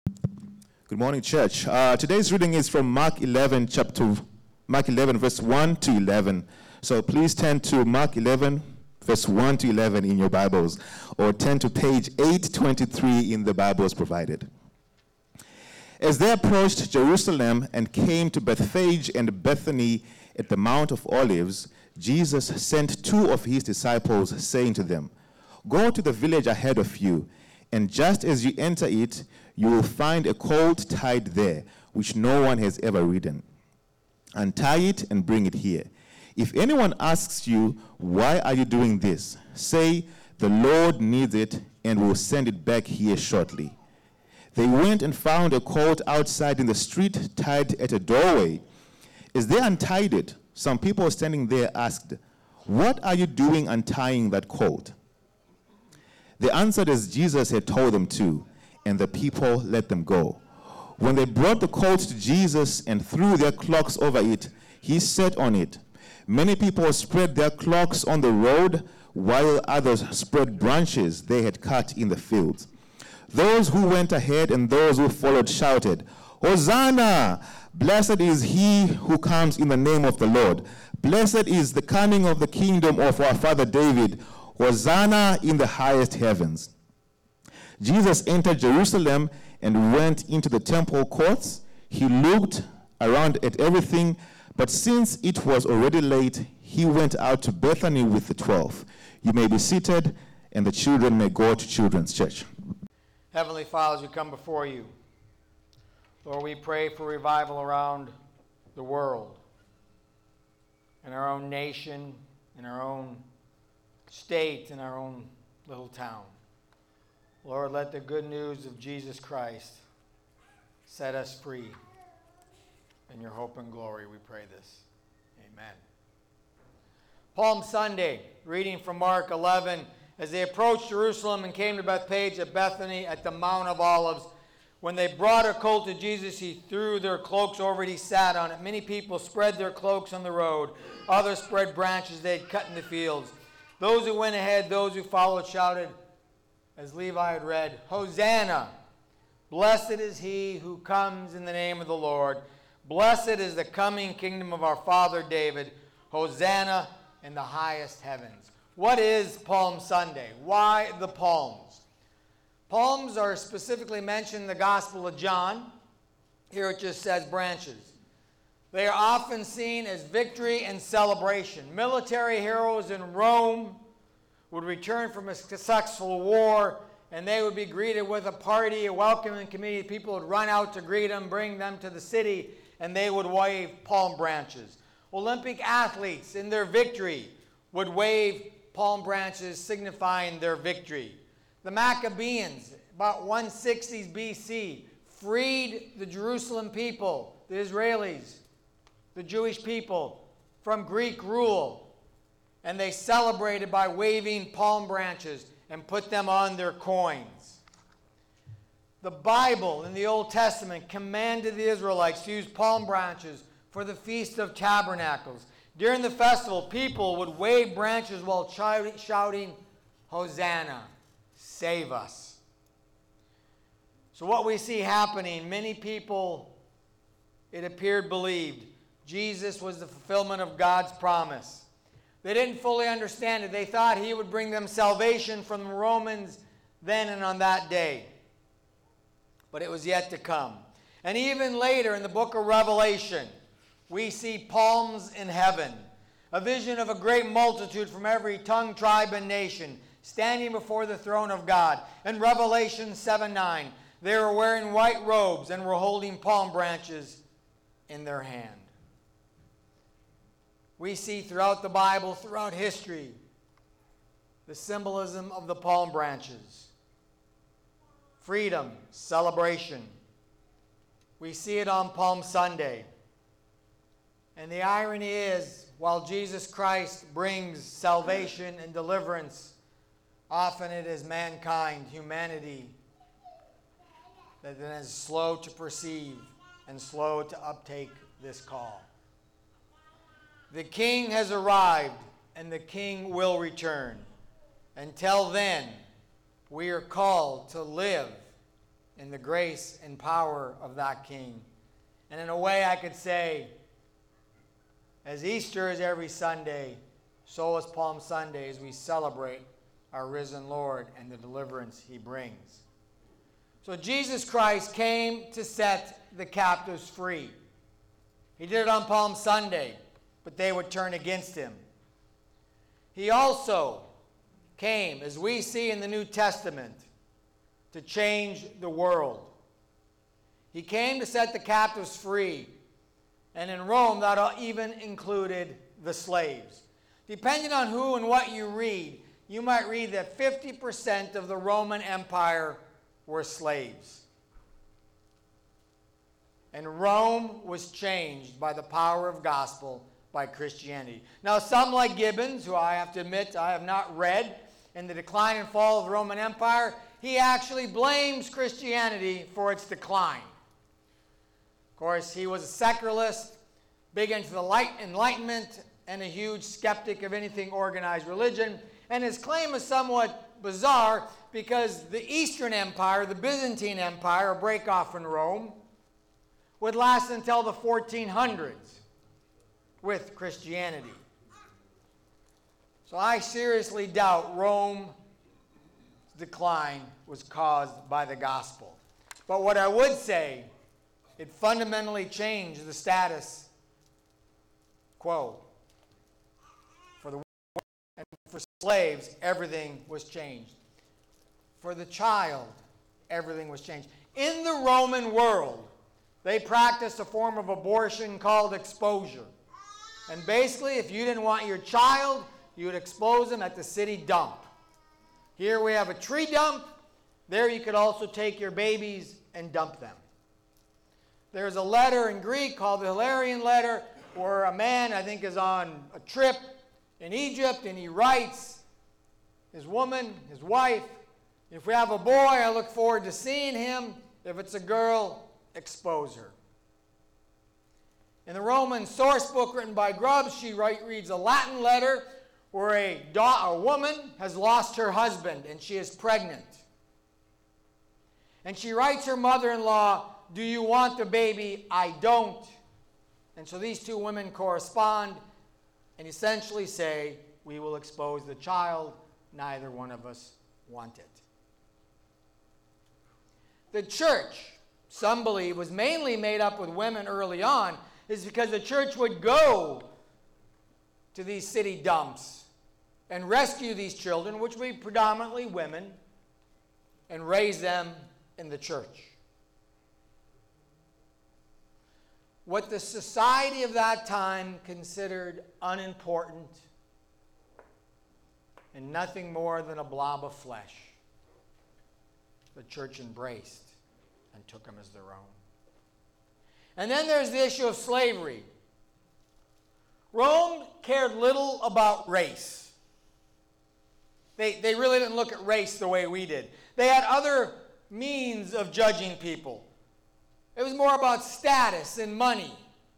Good morning, church. Today's reading is from Mark 11, verse 1 to 11. So please turn to Mark 11, verse 1 to 11 in your Bibles, or turn to page 823 in the Bibles provided. As they approached Jerusalem and came to Bethphage and Bethany at the Mount of Olives, Jesus sent two of his disciples, saying to them, "Go to the village ahead of you, and just as you enter it, you will find a colt tied there, which no one has ever ridden. Untie it and bring it here. If anyone asks you, 'Why are you doing this?' say, 'The Lord needs it and will send it back here shortly.'" They went and found a colt outside in the street, tied at a doorway. As they untied it, some people standing there asked, "What are you doing untying that colt?" They answered as Jesus had told them to, and the people let them go. When they brought the colt to Jesus and threw their cloaks over it, he sat on it. Many people spread their cloaks on the road, while others spread branches they had cut in the fields. Those who went ahead and those who followed shouted, "Hosanna! Blessed is he who comes in the name of the Lord. Blessed is the coming of the kingdom of our father David. Hosanna in the highest heavens." Jesus entered Jerusalem and went into the temple courts. He looked around at everything, but since it was already late, he went out to Bethany with the 12. You may be seated, and the children may go to Children's Church. Heavenly Father, as we come before you, Lord, we pray for revival around the world, in our own nation, in our own state, in our own little town. Lord, let the good news of Jesus Christ set us free. In your hope and glory, we pray this. Amen. Palm Sunday, reading from Mark 11. As they approached Jerusalem and came to Bethphage at Bethany at the Mount of Olives, when they brought a colt to Jesus, he threw their cloaks over it. He sat on it. Many people spread their cloaks on the road. Others spread branches they had cut in the fields. Those who went ahead, those who followed, shouted, as Levi had read, "Hosanna! Blessed is he who comes in the name of the Lord. Blessed is the coming kingdom of our father David. Hosanna in the highest heavens." What is Palm Sunday? Why the palms? Palms are specifically mentioned in the Gospel of John. Here it just says branches. They are often seen as victory and celebration. Military heroes in Rome would return from a successful war, and they would be greeted with a party, a welcoming committee. People would run out to greet them, bring them to the city, and they would wave palm branches. Olympic athletes in their victory would wave palm branches signifying their victory. The Maccabees, about 160 BC, freed the Jerusalem people, the Israelis, the Jewish people, from Greek rule. And they celebrated by waving palm branches and put them on their coins. The Bible in the Old Testament commanded the Israelites to use palm branches for the Feast of Tabernacles. During the festival, people would wave branches while shouting, "Hosanna, save us." So what we see happening, many people, it appeared, believed Jesus was the fulfillment of God's promise. They didn't fully understand it. They thought he would bring them salvation from the Romans then and on that day. But it was yet to come. And even later in the book of Revelation, we see palms in heaven, a vision of a great multitude from every tongue, tribe, and nation standing before the throne of God. In Revelation 7:9, they were wearing white robes and were holding palm branches in their hand. We see throughout the Bible, throughout history, the symbolism of the palm branches. Freedom, celebration. We see it on Palm Sunday. And the irony is, while Jesus Christ brings salvation and deliverance, often it is mankind, humanity, that is slow to perceive and slow to uptake this call. The King has arrived, and the King will return. Until then, we are called to live in the grace and power of that King. And in a way I could say, as Easter is every Sunday, so is Palm Sunday as we celebrate our risen Lord and the deliverance he brings. So Jesus Christ came to set the captives free. He did it on Palm Sunday, but they would turn against him. He also came, as we see in the New Testament, to change the world. He came to set the captives free. And in Rome, that even included the slaves. Depending on who and what you read, you might read that 50% of the Roman Empire were slaves. And Rome was changed by the power of gospel, by Christianity. Now, some like Gibbons, who I have to admit I have not read, in the decline and fall of the Roman Empire, he actually blames Christianity for its decline. Of course, he was a secularist, big into the Enlightenment, and a huge skeptic of anything organized religion. And his claim is somewhat bizarre because the Eastern Empire, the Byzantine Empire, a break-off from Rome, would last until the 1400s with Christianity. So I seriously doubt Rome's decline was caused by the gospel. But what I would say, it fundamentally changed the status quo. For the and for slaves, everything was changed. For the child, everything was changed. In the Roman world, they practiced a form of abortion called exposure. And basically, if you didn't want your child, you would expose them at the city dump. Here we have a tree dump. There you could also take your babies and dump them. There's a letter in Greek called the Hilarion letter where a man, I think, is on a trip in Egypt and he writes his woman, his wife, if we have a boy, I look forward to seeing him. If it's a girl, expose her. In the Roman source book written by Grubbs, she reads a Latin letter where a woman has lost her husband and she is pregnant. And she writes her mother-in-law, "Do you want the baby? I don't." And so these two women correspond and essentially say, "We will expose the child. Neither one of us want it." The church, some believe, was mainly made up with women early on, is because the church would go to these city dumps and rescue these children, which would be predominantly women, and raise them in the church. What the society of that time considered unimportant and nothing more than a blob of flesh, the church embraced and took them as their own. And then there's the issue of slavery. Rome cared little about race. They really didn't look at race the way we did. They had other means of judging people. It was more about status and money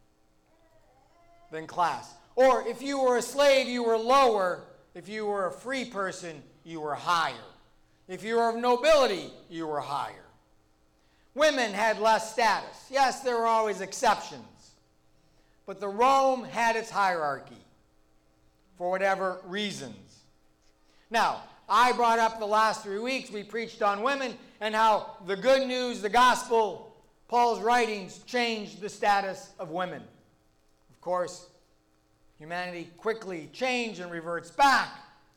than class. Or if you were a slave, you were lower. If you were a free person, you were higher. If you were of nobility, you were higher. Women had less status. Yes, there were always exceptions. But the Rome had its hierarchy for whatever reasons. Now, I brought up the last 3 weeks, we preached on women and how the good news, the gospel, Paul's writings changed the status of women. Of course, humanity quickly changed and reverts back.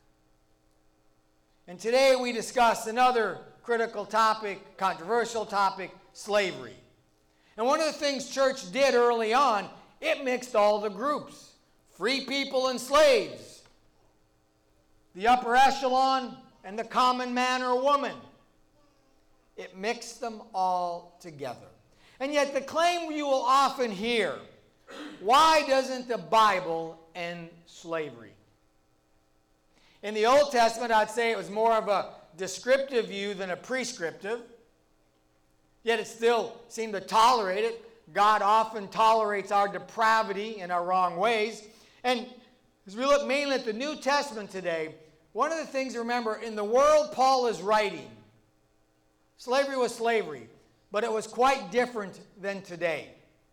And today we discuss another critical topic, controversial topic, slavery. And one of the things church did early on, it mixed all the groups, free people and slaves, the upper echelon and the common man or woman. It mixed them all together. And yet the claim you will often hear, why doesn't the Bible end slavery? In the Old Testament, I'd say it was more of a descriptive view than a prescriptive. Yet it still seemed to tolerate it. God often tolerates our depravity and our wrong ways. And as we look mainly at the New Testament today, one of the things to remember, in the world Paul is writing, Slavery was slavery, but it was quite different than today.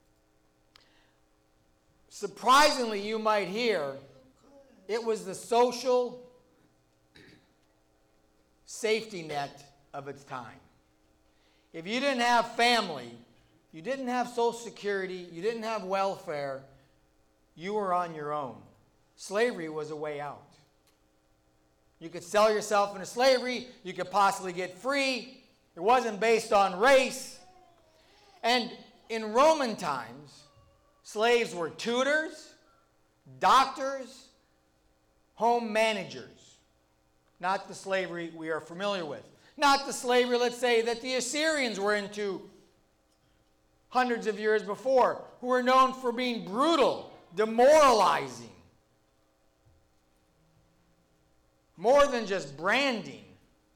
Surprisingly, you might hear, it was the social safety net of its time. If you didn't have family, you didn't have Social Security, you didn't have welfare, you were on your own. Slavery was a way out. You could sell yourself into slavery, you could possibly get free. It wasn't based on race. And in Roman times, slaves were tutors, doctors, home managers. Not the slavery we are familiar with. Not the slavery, let's say, that the Assyrians were into hundreds of years before, who were known for being brutal, demoralizing. More than just branding.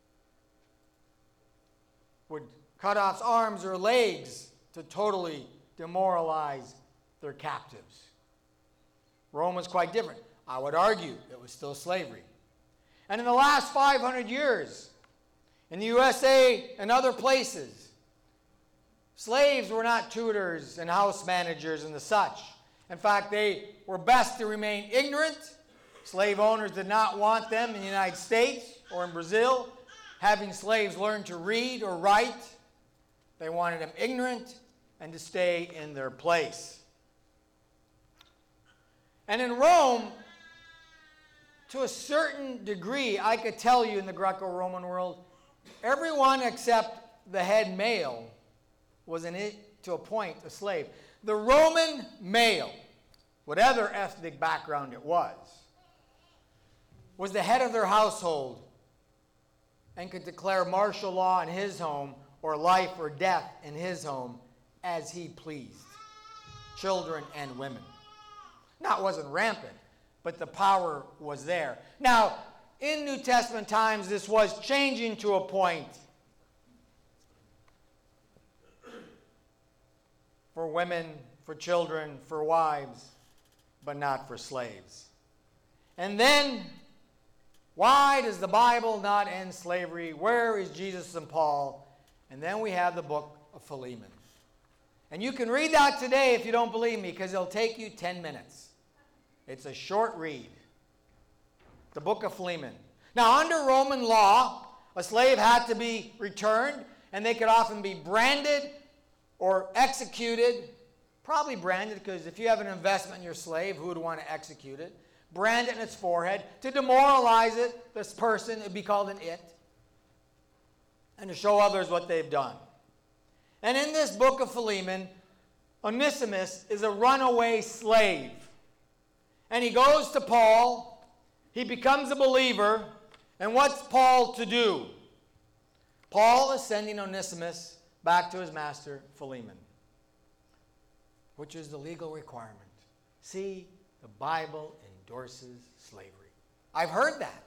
Would cut off arms or legs to totally demoralize their captives. Rome was quite different. I would argue it was still slavery. And in the last 500 years, in the USA and other places, slaves were not tutors and house managers and the such. In fact, they were best to remain ignorant. Slave owners did not want them in the United States or in Brazil having slaves learn to read or write. They wanted them ignorant and to stay in their place. And in Rome, to a certain degree, I could tell you in the Greco-Roman world, everyone except the head male was to a point a slave. The Roman male, whatever ethnic background it was the head of their household and could declare martial law in his home or life or death in his home as he pleased. Children and women. Now, it wasn't rampant, but the power was there. Now, in New Testament times, this was changing to a point for women, for children, for wives, but not for slaves. And then, why does the Bible not end slavery? Where is Jesus and Paul? And then we have the book of Philemon. And you can read that today if you don't believe me, because it'll take you 10 minutes. It's a short read. The book of Philemon. Now, under Roman law, a slave had to be returned, and they could often be branded or executed. Probably branded, because if you have an investment in your slave, who would want to execute it? Brand it in its forehead. To demoralize it, this person, it would be called an it. And to show others what they've done. And in this book of Philemon, Onesimus is a runaway slave. And he goes to Paul. He becomes a believer. And what's Paul to do? Paul is sending Onesimus back to his master, Philemon, which is the legal requirement. See, the Bible endorses slavery. I've heard that.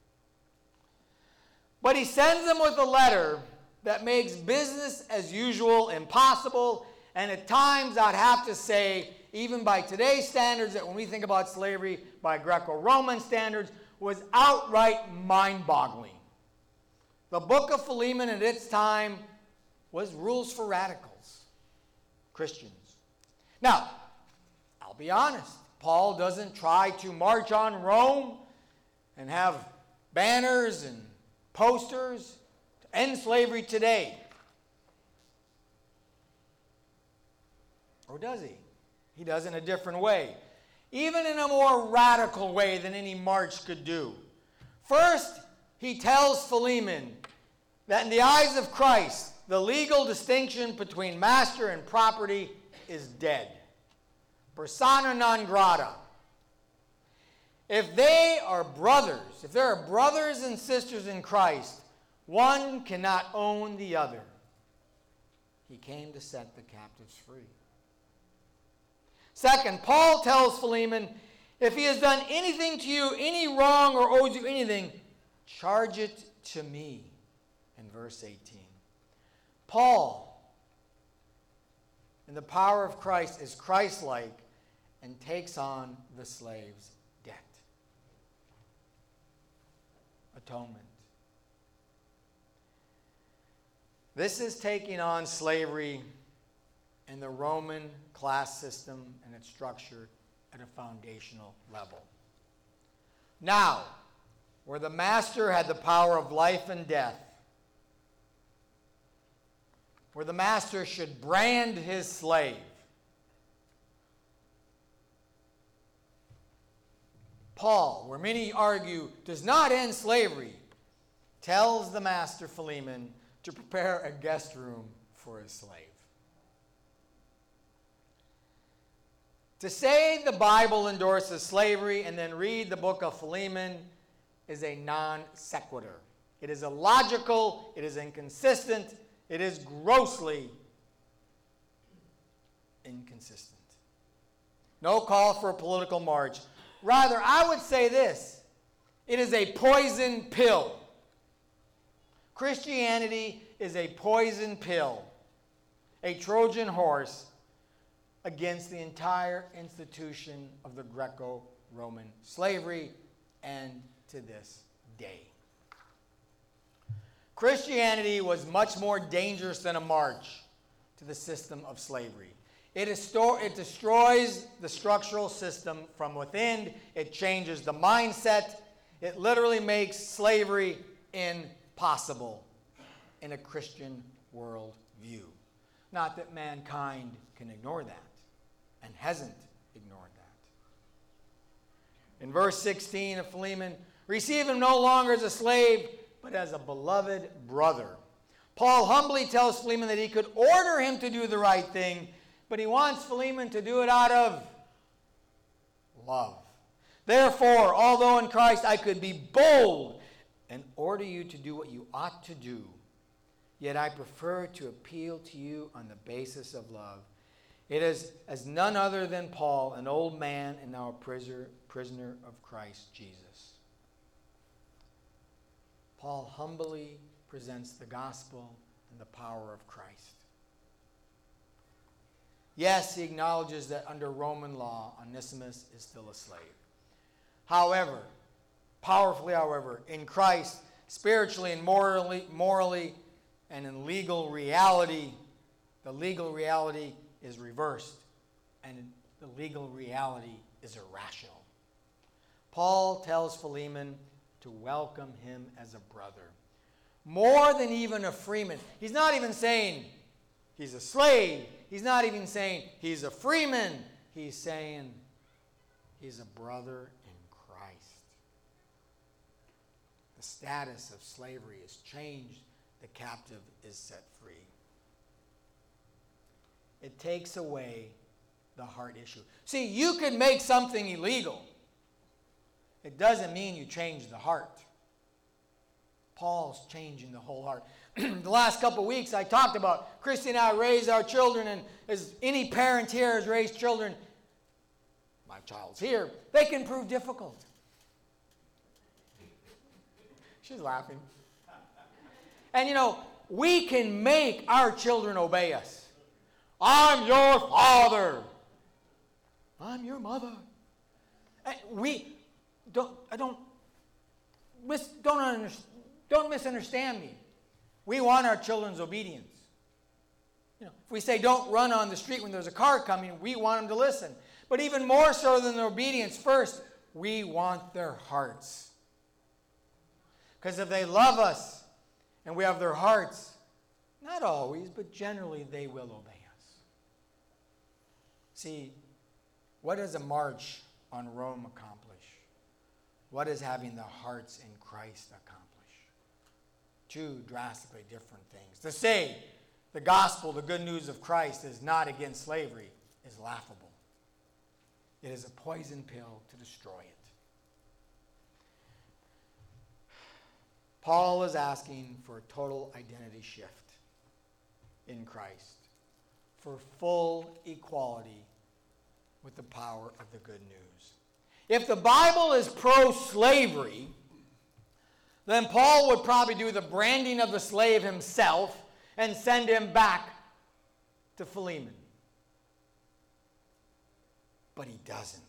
But he sends him with a letter that makes business as usual impossible, and at times I'd have to say, even by today's standards, that when we think about slavery by Greco-Roman standards, was outright mind-boggling. The book of Philemon at its time was rules for radicals, Christians. Now, I'll be honest, Paul doesn't try to march on Rome and have banners and posters to end slavery today. Or does he? He does in a different way. Even in a more radical way than any march could do. First, he tells Philemon that in the eyes of Christ, the legal distinction between master and property is dead. Persona non grata. If they are brothers, if there are brothers and sisters in Christ, one cannot own the other. He came to set the captives free. Second, Paul tells Philemon, if he has done anything to you, any wrong or owes you anything, charge it to me, in verse 18. Paul, in the power of Christ, is Christ-like and takes on the slave's debt. Atonement. This is taking on slavery and the Roman class system and its structure at a foundational level. Now, where the master had the power of life and death, where the master should brand his slave, Paul, where many argue does not end slavery, tells the master Philemon to prepare a guest room for his slave. To say the Bible endorses slavery and then read the book of Philemon is a non sequitur. It is illogical, it is inconsistent, it is grossly inconsistent. No call for a political march. Rather, I would say this: it is a poison pill. Christianity is a poison pill, a Trojan horse against the entire institution of the Greco-Roman slavery, and to this day. Christianity was much more dangerous than a march to the system of slavery. It destroys the structural system from within. It changes the mindset. It literally makes slavery impossible in a Christian worldview. Not that mankind can ignore that, and hasn't ignored that. In verse 16 of Philemon, receive him no longer as a slave, but as a beloved brother. Paul humbly tells Philemon that he could order him to do the right thing, but he wants Philemon to do it out of love. Therefore, although in Christ I could be bold and order you to do what you ought to do, yet I prefer to appeal to you on the basis of love. It is as none other than Paul, an old man and now a prisoner of Christ Jesus. Paul humbly presents the gospel and the power of Christ. Yes, he acknowledges that under Roman law, Onesimus is still a slave. However, powerfully, in Christ, spiritually and morally, and in legal reality, the legal reality is reversed, and the legal reality is irrational. Paul tells Philemon to welcome him as a brother, more than even a freeman. He's not even saying he's a slave. He's not even saying he's a freeman. He's saying he's a brother in Christ. The status of slavery is changed. The captive is set free. It takes away the heart issue. See, you can make something illegal. It doesn't mean you change the heart. Paul's changing the whole heart. The last couple of weeks I talked about Christy and I raise our children, and as any parent here has raised children, my child's here, they can prove difficult. She's laughing. And we can make our children obey us. I'm your father. I'm your mother. Don't misunderstand me. We want our children's obedience. If we say don't run on the street when there's a car coming, we want them to listen. But even more so than their obedience, first, we want their hearts. Because if they love us and we have their hearts, not always, but generally they will obey us. See, what does a march on Rome accomplish? What does having the hearts in Christ accomplish? Two drastically different things. To say the gospel, the good news of Christ, is not against slavery is laughable. It is a poison pill to destroy it. Paul is asking for a total identity shift in Christ, for full equality with the power of the good news. If the Bible is pro-slavery, then Paul would probably do the branding of the slave himself and send him back to Philemon. But he doesn't.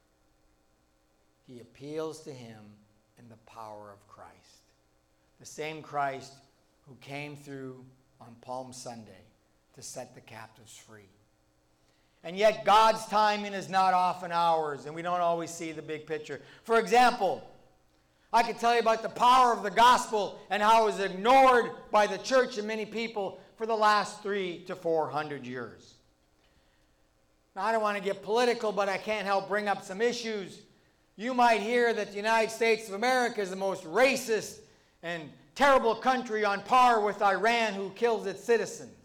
He appeals to him in the power of Christ. The same Christ who came through on Palm Sunday to set the captives free. And yet God's timing is not often ours, and we don't always see the big picture. For example, I could tell you about the power of the gospel and how it was ignored by the church and many people for the last 300 to 400 years. Now, I don't want to get political, but I can't help bring up some issues. You might hear that the United States of America is the most racist and terrible country on par with Iran, who kills its citizens.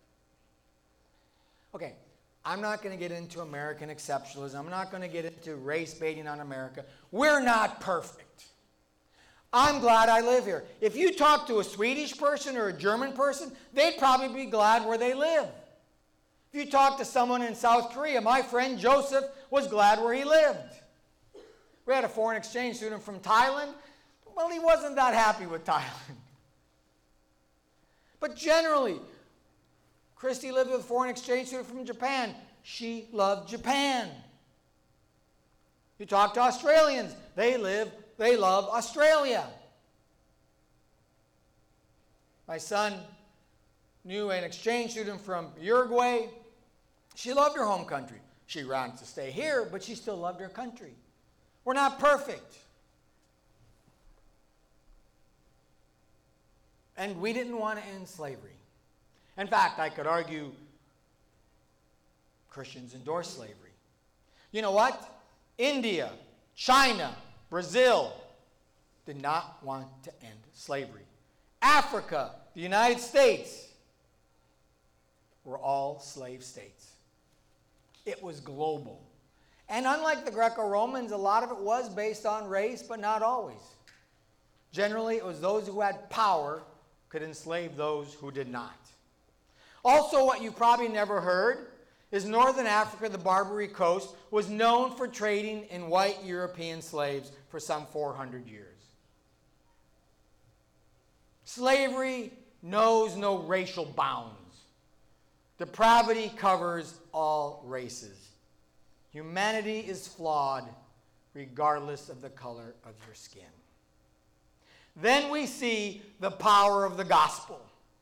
Okay, I'm not going to get into American exceptionalism. I'm not going to get into race baiting on America. We're not perfect. I'm glad I live here. If you talk to a Swedish person or a German person, they'd probably be glad where they live. If you talk to someone in South Korea, my friend Joseph was glad where he lived. We had a foreign exchange student from Thailand. Well, he wasn't that happy with Thailand. But generally, Christy lived with a foreign exchange student from Japan. She loved Japan. You talk to Australians. They love Australia. My son knew an exchange student from Uruguay. She loved her home country. She wanted to stay here, but she still loved her country. We're not perfect. And we didn't want to end slavery. In fact, I could argue Christians endorsed slavery. You know what? India, China, Brazil did not want to end slavery. Africa, the United States were all slave states. It was global. And unlike the Greco-Romans, a lot of it was based on race, but not always. Generally, it was those who had power could enslave those who did not. Also, what you probably never heard is Northern Africa, the Barbary Coast, was known for trading in white European slaves for some 400 years. Slavery knows no racial bounds. Depravity covers all races. Humanity is flawed regardless of the color of your skin. Then we see the power of the gospel.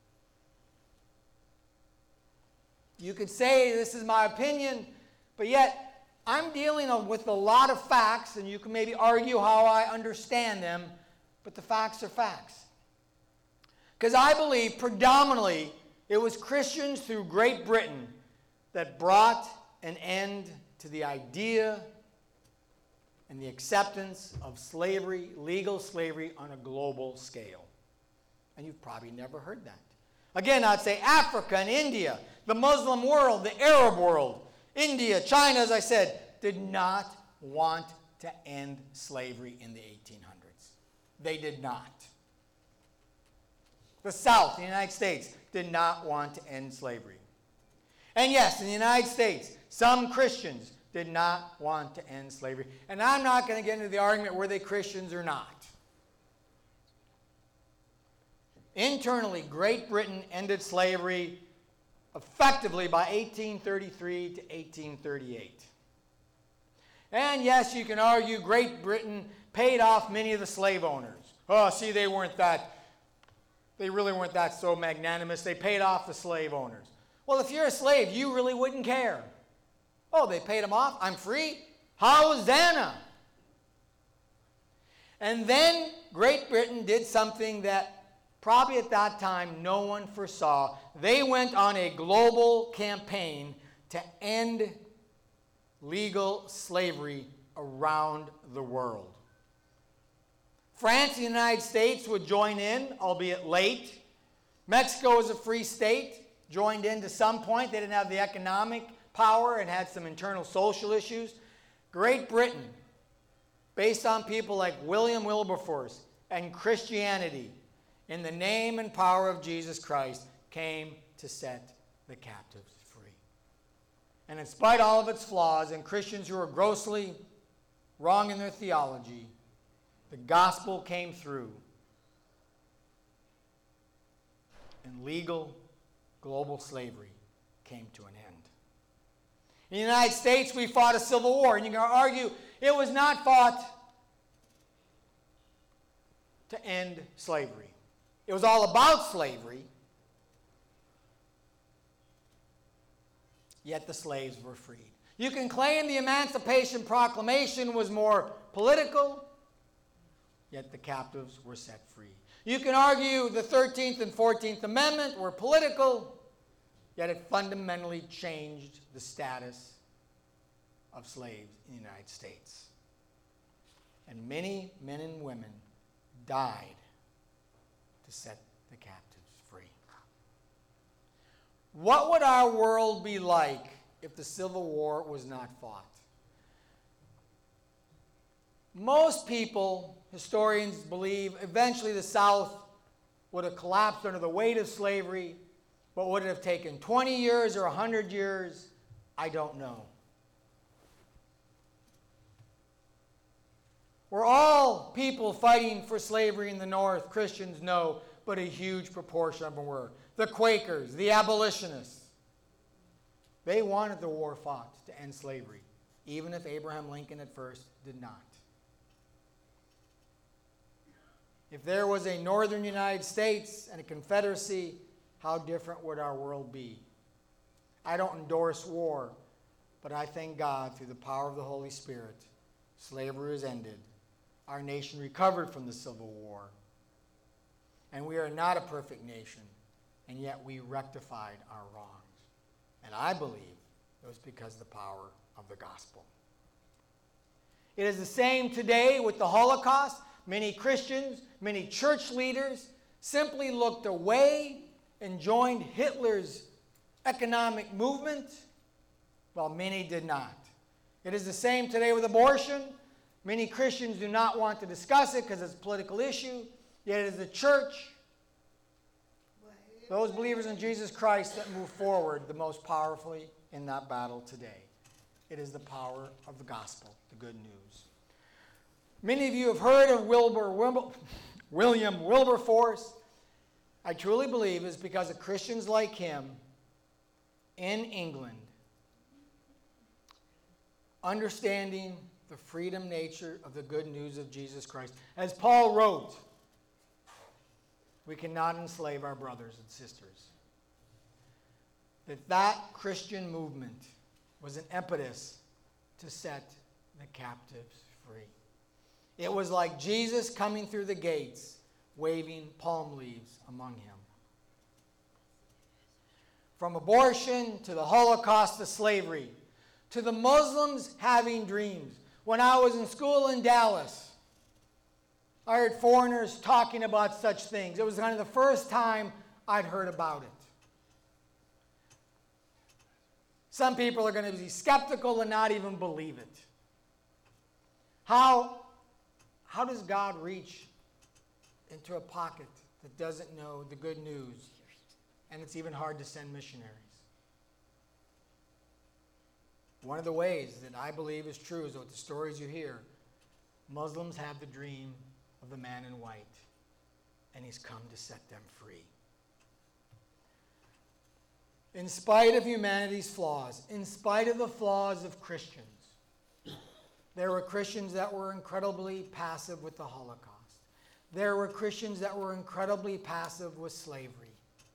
You could say this is my opinion, but yet I'm dealing with a lot of facts, and you can maybe argue how I understand them, but the facts are facts. Because I believe predominantly it was Christians through Great Britain that brought an end to the idea and the acceptance of slavery, legal slavery on a global scale. And you've probably never heard that. Again, I'd say Africa and India, the Muslim world, the Arab world, India, China, as I said, did not want to end slavery in the 1800s. They did not. The South, the United States, did not want to end slavery. And yes, in the United States, some Christians did not want to end slavery. And I'm not going to get into the argument were they Christians or not. Internally, Great Britain ended slavery effectively by 1833 to 1838. And yes, you can argue Great Britain paid off many of the slave owners. Oh, see, they really weren't that so magnanimous. They paid off the slave owners. Well, if you're a slave, you really wouldn't care. Oh, they paid them off. I'm free. Hosanna. And then Great Britain did something that probably at that time no one foresaw. They went on a global campaign to end legal slavery around the world. France and the United States would join in, albeit late. Mexico was a free state, joined in to some point. They didn't have the economic power and had some internal social issues. Great Britain, based on people like William Wilberforce and Christianity, in the name and power of Jesus Christ, came to set the captives free. And in spite of all of its flaws and Christians who were grossly wrong in their theology, the gospel came through. And legal global slavery came to an end. In the United States, we fought a civil war, and you can argue it was not fought to end slavery. It was all about slavery, yet the slaves were freed. You can claim the Emancipation Proclamation was more political, yet the captives were set free. You can argue the 13th and 14th Amendment were political, yet it fundamentally changed the status of slaves in the United States. And many men and women died to set the captives free. What would our world be like if the Civil War was not fought? Most people, historians believe, eventually the South would have collapsed under the weight of slavery, but would it have taken 20 years or 100 years? I don't know. We're all people fighting for slavery in the North, Christians, no, but a huge proportion of them were. The Quakers, the abolitionists, they wanted the war fought to end slavery, even if Abraham Lincoln at first did not. If there was a northern United States and a Confederacy, how different would our world be? I don't endorse war, but I thank God through the power of the Holy Spirit, slavery is ended. Our nation recovered from the Civil War. And we are not a perfect nation, and yet we rectified our wrongs. And I believe it was because of the power of the gospel. It is the same today with the Holocaust. Many Christians, many church leaders simply looked away and joined Hitler's economic movement, while many did not. It is the same today with abortion. Many Christians do not want to discuss it because it's a political issue, yet it is the church, those believers in Jesus Christ, that move forward the most powerfully in that battle today. It is the power of the gospel, the good news. Many of you have heard of William Wilberforce. I truly believe it's because of Christians like him in England understanding the freedom nature of the good news of Jesus Christ. As Paul wrote, we cannot enslave our brothers and sisters. That Christian movement was an impetus to set the captives free. It was like Jesus coming through the gates, waving palm leaves among him. From abortion to the Holocaust to slavery, to the Muslims having dreams. When I was in school in Dallas, I heard foreigners talking about such things. It was kind of the first time I'd heard about it. Some people are going to be skeptical and not even believe it. How does God reach into a pocket that doesn't know the good news? And it's even hard to send missionaries. One of the ways that I believe is true is with the stories you hear. Muslims have the dream of the man in white, and he's come to set them free. In spite of humanity's flaws, in spite of the flaws of Christians, there were Christians that were incredibly passive with the Holocaust. There were Christians that were incredibly passive with slavery.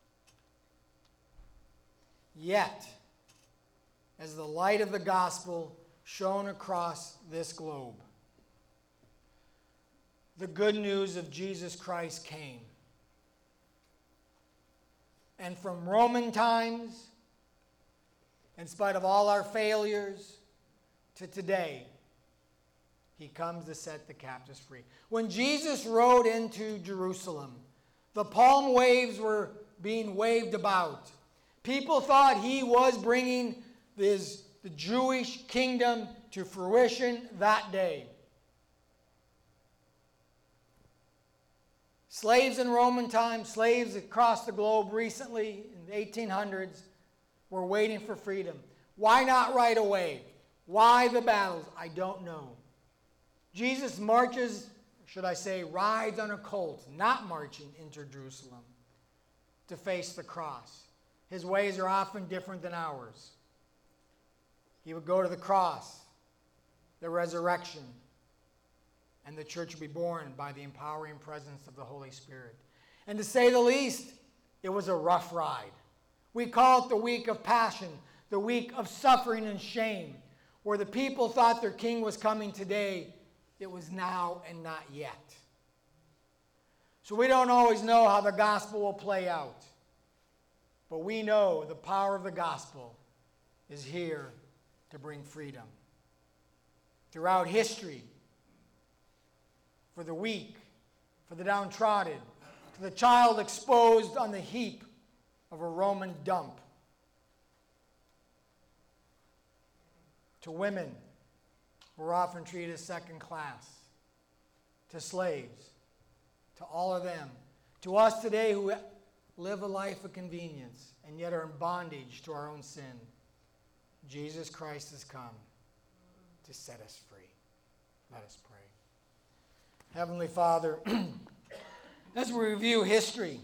Yet, as the light of the gospel shone across this globe, the good news of Jesus Christ came. And from Roman times, in spite of all our failures, to today, he comes to set the captives free. When Jesus rode into Jerusalem, the palm waves were being waved about. People thought he was bringing the Jewish kingdom to fruition that day. Slaves in Roman times, slaves across the globe recently in the 1800s were waiting for freedom. Why not right away? Why the battles? I don't know. Jesus marches, should I say, rides on a colt, not marching into Jerusalem to face the cross. His ways are often different than ours. He would go to the cross, the resurrection, and the church would be born by the empowering presence of the Holy Spirit. And to say the least, it was a rough ride. We call it the week of Passion. the week of suffering and shame, where the people thought their king was coming today. It was now and not yet. So we don't always know how the gospel will play out. But we know the power of the gospel is here to bring freedom. Throughout history, for the weak, for the downtrodden, to the child exposed on the heap of a Roman dump, to women who were often treated as second class, to slaves, to all of them, to us today who live a life of convenience and yet are in bondage to our own sin. Jesus Christ has come to set us free. Let us pray. Heavenly Father, as we review history,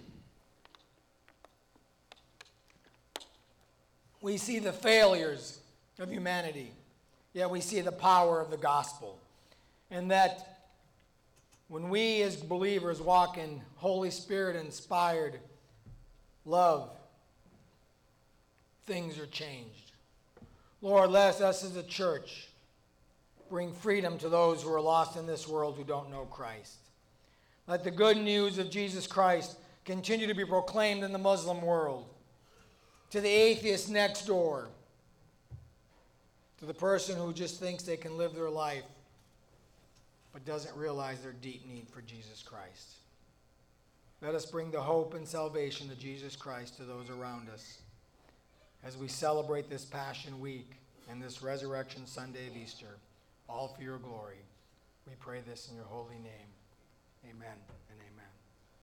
we see the failures of humanity, yet we see the power of the gospel. And that when we as believers walk in Holy Spirit-inspired love, things are changed. Lord, let us as a church bring freedom to those who are lost in this world who don't know Christ. Let the good news of Jesus Christ continue to be proclaimed in the Muslim world, to the atheist next door, to the person who just thinks they can live their life but doesn't realize their deep need for Jesus Christ. Let us bring the hope and salvation of Jesus Christ to those around us as we celebrate this Passion Week and this Resurrection Sunday of Easter, all for your glory. We pray this in your holy name. Amen.